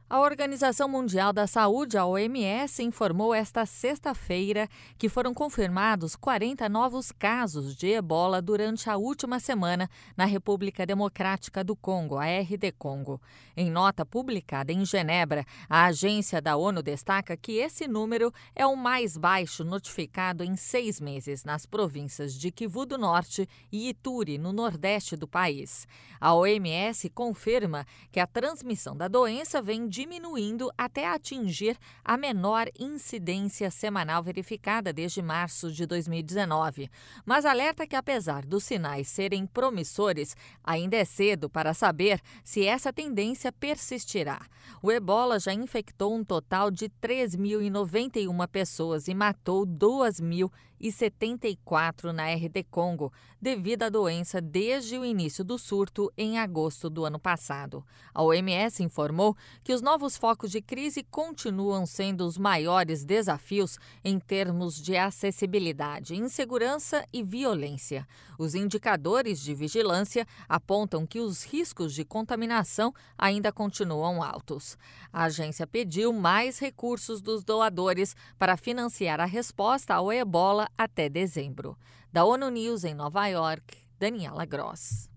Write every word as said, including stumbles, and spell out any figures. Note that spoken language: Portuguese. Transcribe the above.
A Organização Mundial da Saúde, a O M S, informou esta sexta-feira que foram confirmados quarenta novos casos de ebola durante a última semana na República Democrática do Congo, a R D Congo. Em nota publicada em Genebra, a agência da ONU destaca que esse número é o mais baixo notificado em seis meses nas províncias de Kivu do Norte e Ituri, no nordeste do país. A O M S confirma que a transmissão da doença vem de diminuindo até atingir a menor incidência semanal verificada desde março de dois mil e dezenove, mas alerta que, apesar dos sinais serem promissores, ainda é cedo para saber se essa tendência persistirá. O ebola já infectou um total de três mil e noventa e uma pessoas e matou duas mil e setenta e quatro na R D Congo, devido à doença desde o início do surto em agosto do ano passado. A O M S informou que os novos focos de crise continuam sendo os maiores desafios em termos de acessibilidade, insegurança e violência. Os indicadores de vigilância apontam que os riscos de contaminação ainda continuam altos. A agência pediu mais recursos dos doadores para financiar a resposta ao ebola até dezembro. Da ONU News em Nova York, Daniela Gross.